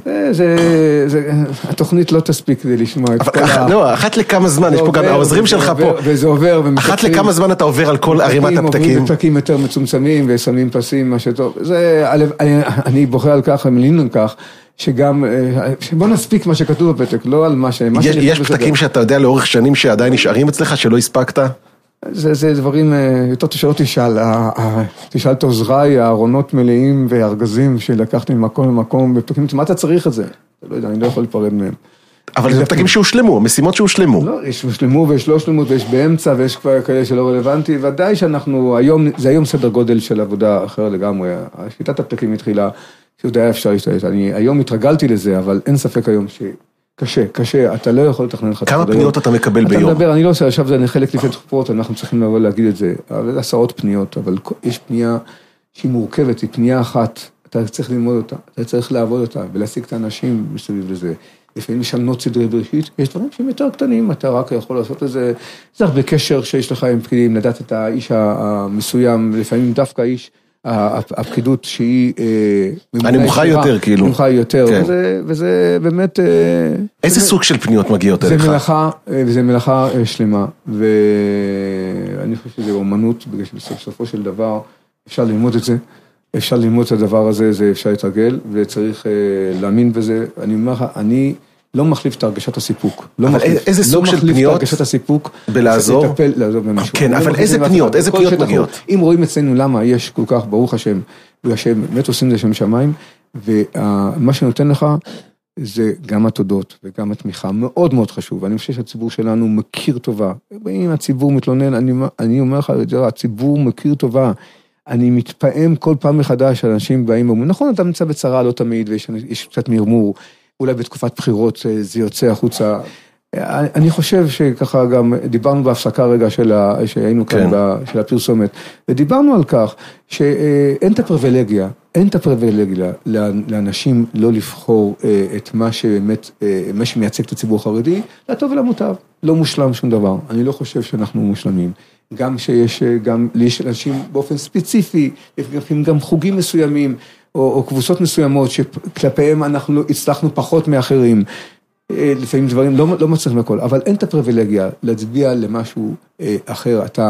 התוכנית לא תספיק כדי לשמוע את כל ה... לא, אחת לכמה זמן, יש פה גם העוזרים שלך פה. וזה עובר. אחת לכמה זמן אתה עובר על כל ערימת הפתקים? פתקים יותר מצומצמים ושמים פסים, מה שטוב. אני בוחר על כך, מלין על כך, שגם, בוא נספיק מה שכתוב בפתק, לא על מה ש... יש פתקים שאתה יודע לאורך שנים שעדיין נשארים אצלך, שלא הספקת? זה דברים, יותר שלא תשאל את עוזריי, הארונות מלאים והארגזים שלקחתי ממקום למקום, בפתקים, מה אתה צריך את זה? לא יודע, אני לא יכול לפרד מהם. אבל זה פתקים שהושלמו, משימות שהושלמו. לא, יש הושלמו ויש לא הושלמו, ויש באמצע, ויש כבר כאלה שלא רלוונטי, ודאי שאנחנו, זה היום סדר גודל של עבודה אחר לגמרי, שיטת הפתקים התחילה, שעוד היה אפשר להשתלט, אני היום התרגלתי לזה, אבל אין ספק היום קשה, אתה לא יכול לתכנן לך. כמה פניות אתה מקבל ביום? אתה מדבר, אני לא עושה, עכשיו זה חלק לפני תחופות, אנחנו צריכים לבוא להגיד את זה, עשרות פניות, אבל יש פנייה שהיא מורכבת, היא פנייה אחת, אתה צריך ללמוד אותה, אתה צריך לעבוד אותה, ולהשיג את האנשים מסביב לזה. לפעמים לשנות סדרי בראשית, יש דברים שהם יותר קטנים, אתה רק יכול לעשות את זה, זה הרבה קשר שיש לך עם פקידים, לדעת את האיש המסוים, לפעמים דווקא האיש, הפקידות שהיא... הנמוכה יותר, כאילו. נמוכה יותר, וזה באמת... איזה סוג של פניות מגיעות אליך? זה מלאכה שלמה, ואני חושב שזה אומנות, בגלל שבסופו של דבר אפשר ללמוד את זה, אפשר ללמוד את הדבר הזה, זה אפשר להתרגל, וצריך להאמין בזה. אני אומר לך, אני לא מחליף את הרגשת הסיפוק. אבל איזה סוג של פניות? לא מחליף את הרגשת הסיפוק. בלעזור? לעזור במשהו. כן, אבל איזה פניות מגיעות? אם רואים אצלנו למה יש כל כך, ברוך השם, בגלל שהם באמת עושים זה שם שמיים, ומה שנותן לך, זה גם התודות וגם התמיכה, מאוד מאוד חשוב. אני חושב שהציבור שלנו מכיר טובה. אם הציבור מתלונן, אני אומר לך, הציבור מכיר טובה. אני מתפעם כל פעם מחדש, אנשים באים ואומרים, נכון, אתה נמצא בצרה, לא תמיד, ויש קצת מרמור, אולי בתקופת בחירות זה יוצא החוצה. אני חושב שככה גם דיברנו בהפסקה רגע שהיינו כאן של הפרסומת, ודיברנו על כך שאין את הפריבילגיה לאנשים לא לבחור את מה שבאמת, מה שמייצג את הציבור החרדי, לטוב ולמוטב, לא מושלם שום דבר. אני לא חושב שאנחנו מושלמים. גם שיש אנשים באופן ספציפי, לפעמים גם חוגים מסוימים, או קבוצות מסוימות, שכלפיהם אנחנו הצלחנו פחות מאחרים, לפעמים דברים לא מצליחים הכל, אבל אין את הפריבילגיה להצביע למשהו אחר. אתה,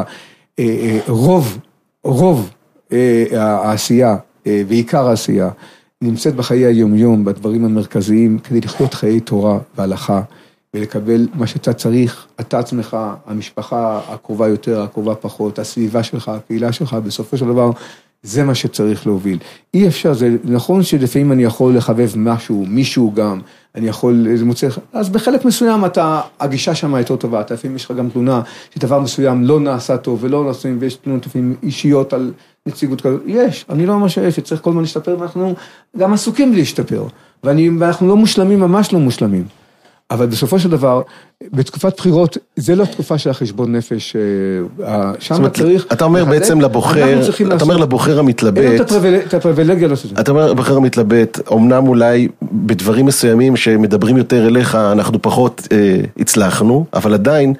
רוב העשייה, ועיקר העשייה, נמצאת בחיי היום-יום, בדברים המרכזיים, כדי לחיות חיי תורה והלכה, ולקבל מה שאתה צריך, אתה עצמך, המשפחה הקרובה יותר, הקרובה פחות, הסביבה שלך, הקהילה שלך, בסופו של דבר, זה מה שצריך להוביל. אי אפשר, זה נכון שלפעמים אני יכול לחבב משהו, מישהו גם, אני יכול, זה מוצא, אז בחלק מסוים הגישה שם יותר טובה, אתה לפעמים יש לך גם תלונה, שדבר מסוים לא נעשה טוב, ולא נעשים, ויש תלונות לפעמים אישיות על נציגות כזאת, יש, אני לא ממש אוהב, שצריך כל הזמן להשתפר, ואנחנו גם עסוקים להשתפר, ואנחנו לא מושלמים, ממש לא מושלמים. אבל בסופו של דבר, בתקופת בחירות, זה לא תקופה של החשבון נפש, שם צריך... אתה אומר בעצם לבוחר המתלבט... אין את הפריבילגיה לא שזה. אתה אומר לבוחר המתלבט, אמנם אולי בדברים מסוימים שמדברים יותר אליך, אנחנו פחות הצלחנו, אבל עדיין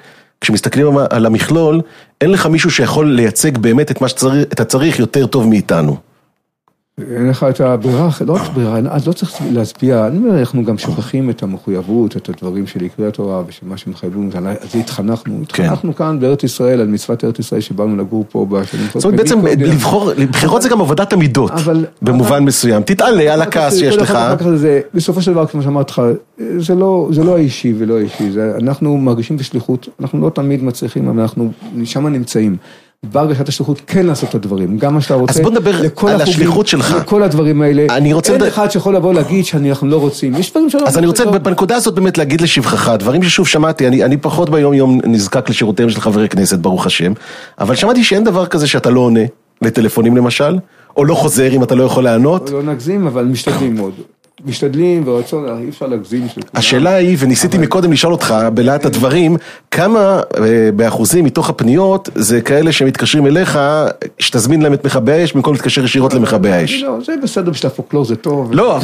כשמסתכלים על המכלול, אין לך מישהו שיכול לייצג באמת את מה שאתה צריך יותר טוב מאיתנו. אין לך את הברירה, לא רק ברירה, אז לא צריך להצביע, אנחנו גם שוכחים את המחויבות, את הדברים של עקבי התורה, ושמה שמחייבים, אז התחנכנו כאן בארץ ישראל, על מצוות ארץ ישראל, שבאנו לגור פה בשנים. זאת אומרת, בעצם לבחירות זה גם עבודת המידות, במובן מסוים. תתעלה על הכעס שיש לך. בסופו של דבר, כמו שאמרת לך, זה לא האישי ולא האישי, אנחנו מרגישים בשליחות, אנחנו לא תמיד מצליחים, אבל אנחנו שם נמצאים. בהרגשת השליחות כן לעשות את הדברים, גם מה שאתה רוצה. אז בוא נדבר על השליחות שלך. לכל הדברים האלה. אין אחד שיכול לבוא להגיד שאנחנו לא רוצים. יש דברים שלא. אז אני רוצה בנקודה הזאת באמת להגיד לשבחך, דברים ששוב שמעתי, אני פחות ביום יום נזקק לשירותיהם של חברי כנסת, ברוך השם, אבל שמעתי שאין דבר כזה שאתה לא עונה לטלפונים למשל, או לא חוזר אם אתה לא יכול לענות. לא נגזים, אבל משתדלים מאוד. משתדלים ורצון, אי אפשר להגזים. השאלה היא, וניסיתי מקודם לשאול אותך בלעת הדברים, כמה באחוזים מתוך הפניות זה כאלה שמתקשרים אליך, שתזמין להם את מכבי האש, במקום להתקשר ישירות למכבי האש. לא, זה בסדר בשביל הפוקלור, זה טוב. לא,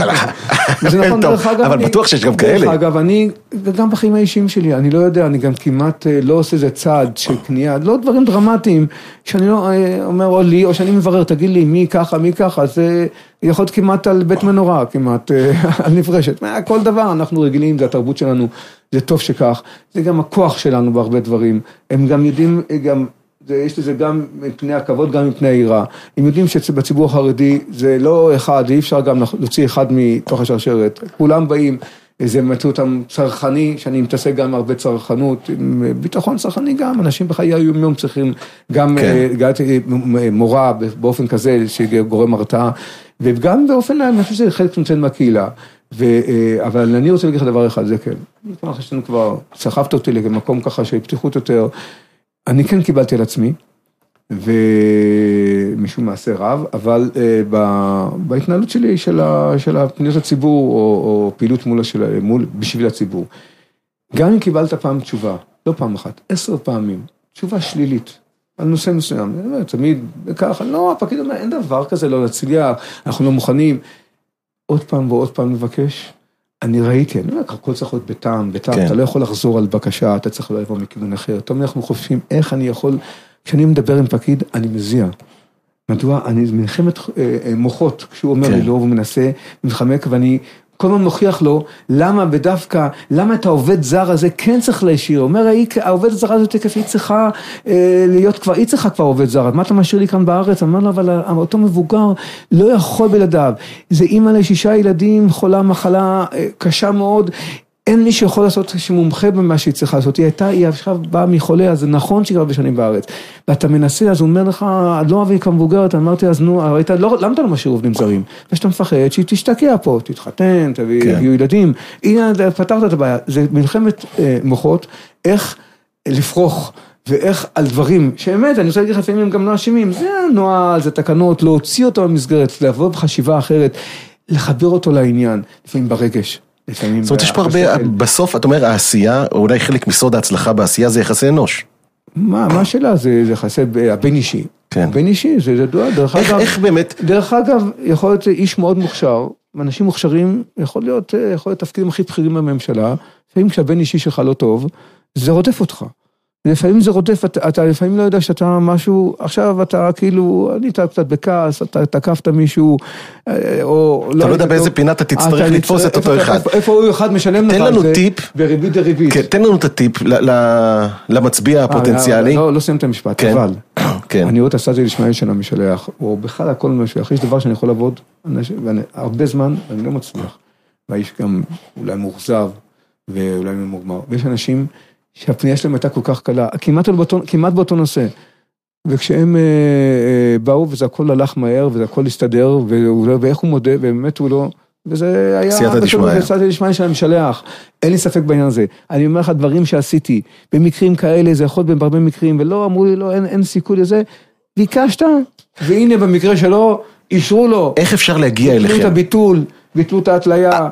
אבל בטוח שיש גם כאלה. דרך אגב, אני, וגם בחיים האישיים שלי, אני לא יודע, אני גם כמעט לא עושה איזה צעד של קנייה, לא דברים דרמטיים, שאני לא אומר או לי, או שאני מברר, תגיד לי מי ככה, זה יכול להיות כמעט על בית מנורה, כמעט על נפרשת. כל דבר אנחנו רגילים, זה התרבות שלנו, זה טוב שכך, זה גם הכוח שלנו בהרבה דברים. הם גם יודעים, יש לזה גם מפני הכבוד, גם מפני העירה. הם יודעים שבציבור החרדי זה לא אחד, אי אפשר גם להוציא אחד מתוך השרשרת. כולם באים, זה מצאו אותם צרכני, שאני מתעסק גם הרבה צרכנות, ביטחון צרכני גם, אנשים בחיי היום צריכים גם מורה באופן כזה שגורם הרתעה, וגם באופן, אני חושב שזה חלק נמצא מהקהילה, אבל אני רוצה להגיד לך דבר אחד, זה כן, יש לנו כבר, סחבת אותי למקום ככה של פתיחות יותר, אני כן קיבלתי על עצמי, ומשום מעשה רב, אבל בהתנהלות שלי של הפניות הציבור, או פעילות מול בשביל הציבור, גם אם קיבלת פעם תשובה, לא פעם אחת, 10 פעמים, תשובה שלילית, על נושא מסוים, אני אומר, תמיד ככה, לא, הפקיד אומר, אין דבר כזה, לא נצליח, אנחנו לא מוכנים, עוד פעם ועוד פעם מבקש, אני ראיתי, אני אומר, הכל צריך להיות בטעם, אתה לא יכול לחזור על בקשה, אתה צריך לבוא מכיוון אחר, תמיד אנחנו חושבים, איך אני יכול, כשאני מדבר עם פקיד, אני מזיע. מדוע? אני מלחמת מוחות, כשהוא אומר לי לא, הוא מנסה, מתחמק, ואני כל הזמן מוכיח לו, למה בדווקא, למה את העובד זר הזה כן צריך להשאיר? אומר, העובד זר הזה תקף, היא צריכה להיות כבר, היא צריכה כבר עובד זר, מה אתה משאיר לי כאן בארץ? אמר לו, אבל אותו מבוגר לא יכול בלעדיו. זה אימא ל6 ילדים, חולה מחלה קשה מאוד, אין מי שיכול לעשות שמומחה במה שהיא צריכה לעשות, היא עכשיו באה מחולה, אז זה נכון שהיא הרבה שנים בארץ, ואתה מנסה, אז הוא אומר לך, לא אוהבי כמבוגרת, אמרתי, אז נו, למה אתה לא משאיר עובדים זרים? ושאתה מפחד שהיא תשתקע פה, תתחתן, תביאו ילדים, הנה, פתרת את הבעיה, זה מלחמת מוחות, איך לפרוח, ואיך על דברים, שבאמת, אני רוצה להגיד לך, לפעמים הם גם לא אשמים, זה הנועל, זה תקנות, להוציא אותו במסגרת, לעבור בחשיבה אחרת, לחבר אותו לעניין, לפעמים ברגש. זאת אומרת, יש פה הרבה, בסוף, אתה אומר, העשייה, או אולי חלק מסוד ההצלחה בעשייה, זה יחסי אנוש. מה השאלה? זה יחסי הבין אישי. בין אישי, זה דועה. איך באמת? דרך אגב, יכול להיות איש מאוד מוכשר, אנשים מוכשרים, יכול להיות תפקידים הכי בכירים בממשלה, לפעמים כשהבין אישי שלך לא טוב, זה רודף אותך. לפעמים זה רודף, אתה לפעמים לא יודע שאתה משהו, עכשיו אתה כאילו, אני קצת בכעס, אתה תקפת מישהו, או אתה לא יודע באיזה פינה אתה תצטרך לתפוס את אותו אחד. איפה הוא אחד משלם לך על זה, בריבית דריבית. תן לנו את הטיפ למצביע הפוטנציאלי. לא סיים את המשפט, אבל אני רואה את הסטאג'ל ישמעאל של המשלח, או בכלל הכל משלח, יש דבר שאני יכול לעבוד, הרבה זמן אני לא מצליח, והאיש גם אולי מוחזב, ואולי ממוגמר, ויש אנשים שהפנייה שלהם הייתה כל כך קלה, כמעט באותו נושא, וכשהם באו וזה הכל הלך מהר, וזה הכל הסתדר, ואיך הוא מודה, ובאמת הוא לא, וזה היה סייעתא דשמיא של המשלח, אין לי ספק בעניין הזה, אני אומר לך דברים שעשיתי, במקרים כאלה, זה יכול בהרבה מקרים, ולא אמרו לי, לא, אין סיכוי לזה, ביקשת, והנה במקרה שלו, אישרו לו, איך אפשר להגיע אליכם? ביטלו את הביטול, ביטלו את ההתליה,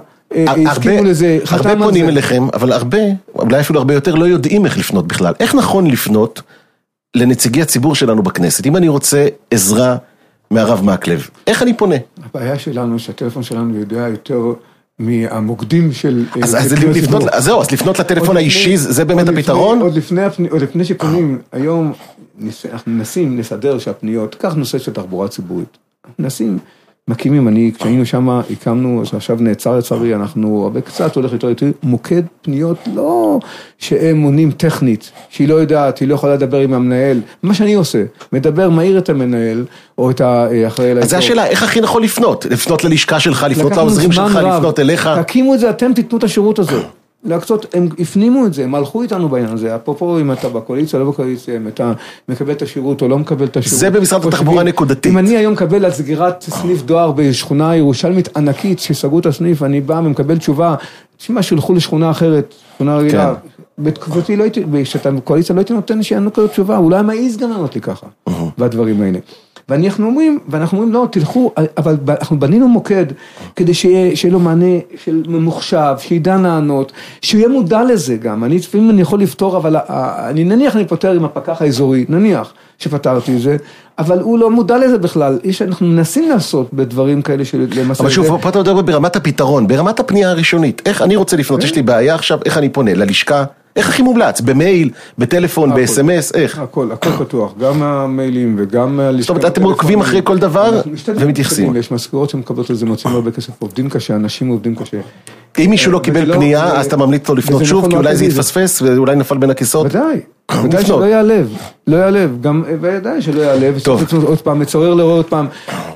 הרבה פונים אליכם, אבל הרבה, אולי אפילו הרבה יותר, לא יודעים איך לפנות בכלל. איך נכון לפנות לנציגי הציבור שלנו בכנסת? אם אני רוצה עזרה מהרב מקלב, איך אני פונה? הבעיה שלנו, שהטלפון שלנו יודע יותר מהמוקדים של... אז לפנות לטלפון האישי, זה באמת הפתרון? עוד לפני שפונים, היום אנחנו מנסים לסדר שהפניות, כך נושא של תחבורה ציבורית. מנסים, מקימים, כשהיינו שם, הקמנו, עכשיו נעצר לצערי, אנחנו הרבה קצת הולך יותר מוקד פניות, לא שהם מונים טכנית, שהיא לא יודעת, היא לא יכולה לדבר עם המנהל, מה שאני עושה, מדבר מהיר את המנהל, או את האחראי לאזור. אז זה השאלה, איך הכי נכון לפנות ללשכה שלך, לפנות לעוזרים שלך, לפנות אליך? תקימו את זה, אתם תיתנו את השירות הזה. להקצות, הם הפנימו את זה, הם הלכו איתנו בעניין הזה, אפרופו אם אתה בקואליציה, לא בקואליציה, אם אתה מקבל את השירות או לא מקבל את השירות. זה במשרד התחבורה נקודתית. אם אני היום מקבל על סגירת סניף דואר בשכונה ירושלמית ענקית, שסגרו את הסניף, אני בא ומקבל תשובה, שמה שהלכו לשכונה אחרת, שכונה רגילה, בתקופתי לא הייתי, כשאתה בקואליציה לא הייתי נותן שיענו כזאת תשובה, אולי מעיז גם לענות לי ככה, והדברים האלה. ואנחנו אומרים, לא, תלכו, אבל אנחנו בנינו מוקד, כדי שיהיה לו מענה של ממוחשב, שידע לענות, שהוא יהיה מודע לזה גם, לפעמים אני יכול לפתור, אבל נניח אני פותר עם הפקח האזורי, נניח שפתרתי את זה, אבל הוא לא מודע לזה בכלל, אנחנו מנסים לעשות בדברים כאלה שלמעשה... אבל שוב, פה אתה מדבר ברמת הפתרון, ברמת הפנייה הראשונית, איך אני רוצה לפנות, יש לי בעיה עכשיו, איך אני פונה, ללשכה? איך הכי מומלץ? במייל, בטלפון, ב-SMS, איך? הכל פתוח, גם המיילים וגם... זאת אומרת, אתם עוקבים אחרי כל דבר ומתייחסים. יש מזכירות שמקבלות לזה, מוצאים הרבה כסף, עובדים קשה, אנשים עובדים קשה. אם מישהו לא קיבל פנייה, אז אתה ממליץ לו לפנות שוב, כי אולי זה יתפספס ואולי נפל בין הכיסאות. ודאי שלא יעלב, גם ודאי שלא יעלב, עוד פעם, מצורר לראות עוד פעם.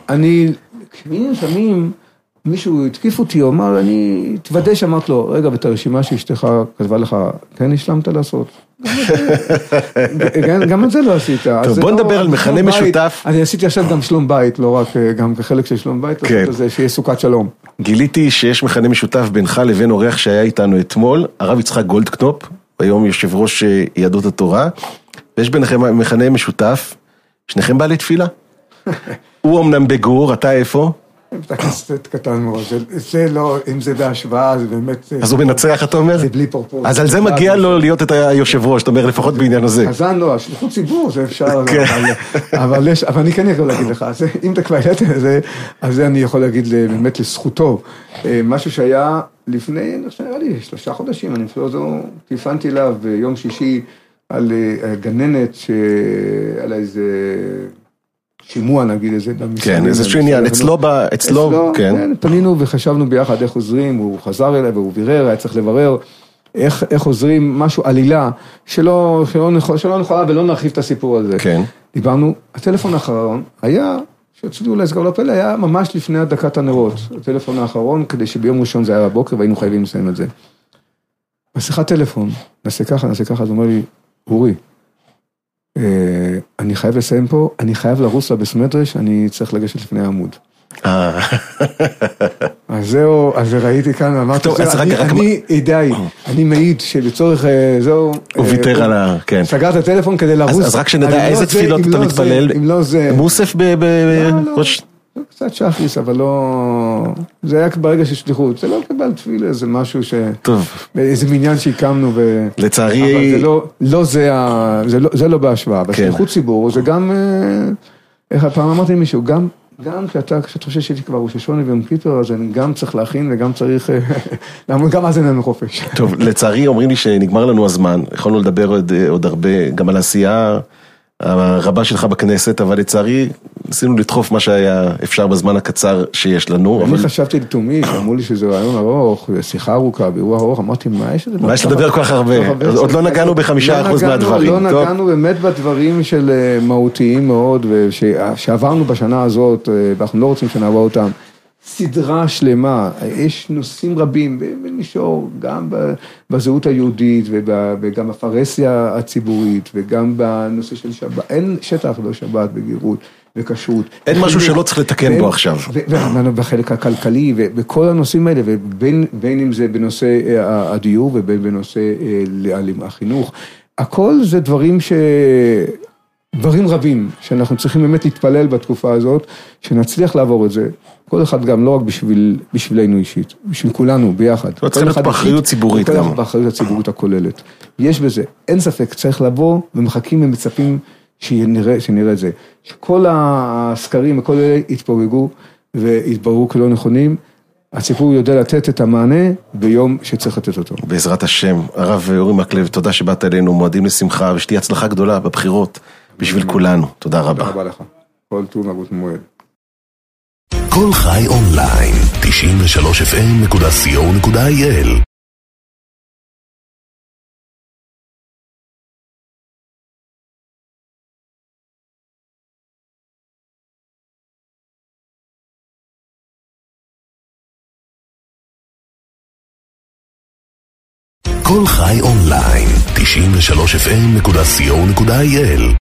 שמים... מישהו התקיף אותי, הוא אמר, אני תוודא שאמרת לו, רגע, ואת הרשימה שאשתך כתבה לך, כן השלמת לעשות? גם את זה לא עשית. טוב, בוא נדבר על מכנה משותף. אני עשיתי עכשיו גם שלום בית, לא רק גם כחלק של שלום בית, שיהיה סוכת שלום. גיליתי שיש מכנה משותף בינך לבין אורח שהיה איתנו אתמול, הרב יצחק גולדקנופ, היום יושב ראש יהדות התורה, ויש ביניכם מכנה משותף, שניכם בעלי תפילה. הוא אמנם בגור, אתה איפה? אתה כסת קטן מאוד, זה לא, אם זה בהשוואה, זה באמת... אז הוא מנצח, אתה אומר? זה בלי פרופורציה. אז על זה מגיע לו להיות את היושב ראש, אתה אומר, לפחות בעניין הזה. חזן לא, השליחות ציבור, זה אפשר, אבל אני כן יכול להגיד לך, אם אתה כבר העלית את זה, אז זה אני יכול להגיד באמת לזכותו. משהו שהיה לפני, נראה לי, 3 חודשים, אני אפילו לא טלפנתי אליו ביום שישי על גננת, על איזה... שימוע נגיד איזה כן, איזשהו עניין, אצלו, כן. פנינו וחשבנו ביחד איך עוזרים, הוא חזר אליי והוא בירר, היה צריך לברר איך עוזרים, משהו, עלילה, שלא נכולה ולא נרחיב את הסיפור הזה. כן. דיברנו, הטלפון האחרון היה, שהצליחו להסגר לפלא, היה ממש לפני הדקת הנרות, הטלפון האחרון, כדי שביום ראשון זה היה בבוקר והיינו חייבים לסיים את זה. בשיחת טלפון, נעשה ככה, אז הוא אומר לי, אורי, אני חייב לסיים פה, אני חייב לרוץ לבית מדרש, אני צריך לגשת לפני העמוד. אז זהו, אז ראיתי כאן, אמרתי, אני מעיד שלצורך, זהו, הוא ויתר על ה... סגרת הטלפון כדי לרוץ. אז רק שנדע איזה תפילות אתה מתפלל, מוסף בראש... קצת שחריס, אבל לא... זה היה ברגע של שליחות, זה לא קבל תפילה, זה משהו ש... טוב. איזה מניין שהקמנו ו... לצערי... אבל זה לא בהשוואה. בשליחות ציבור זה גם... איך הפעם אמרתי למישהו, גם כשאתה חושב שהייתי כבר ראש השונה ויום כיפר, אז אני גם צריך להכין וגם צריך... גם אז אין לנו חופש. טוב, לצערי אומרים לי שנגמר לנו הזמן, יכולנו לדבר עוד הרבה, גם על העשייה הרבה שלך בכנסת, אבל לצערי ניסינו לדחוף מה שהיה אפשר בזמן הקצר שיש לנו. אני חשבתי לתומי, שאמרו לי שזה רעיון ארוך, שיחה ארוכה, באירוע ארוך, אמרתי, מה יש לזה? מה יש לדבר כל כך הרבה? עוד לא נגענו ב5% מהדברים. לא נגענו באמת בדברים של מהותיים מאוד, שעברנו בשנה הזאת, ואנחנו לא רוצים שנעבור אותם. סדרה שלמה, יש נושאים רבים במישור, גם בזהות היהודית וגם בפרהסיה הציבורית וגם בנושא של שבת, אין שטח לא שבת בגירות וכשרות. אין משהו שלא צריך לתקן בו עכשיו. בחלק הכלכלי ובכל הנושאים האלה, ובין אם זה בנושא הדיור ובין בנושא החינוך, הכל זה דברים רבים שאנחנו צריכים באמת להתפלל בתקופה הזאת, שנצליח לעבור את זה. כל אחד גם לא רק בשבילנו אישית, בשביל כולנו ביחד. לא צריכים להיות באחריות ציבורית גם. באחריות הציבורית הכוללת. יש בזה, אין ספק, צריך לבוא ומחכים ומצפים שנראה את זה. שכל הסקרים וכל אלה יתפוגגו והתבררו כלא נכונים, הציבור יודע לתת את המענה ביום שצריך לתת אותו. בעזרת השם. הרב אורי מקלב, תודה שבאת אלינו, מועדים לשמחה, ושתהיה הצלחה גדולה בבחירות בשביל כולנו. תודה רבה. תודה רבה לך. כל טוב נבות מועד. כל חי אונליין, 93fm.co.il כל חי אונליין, 93fm.co.il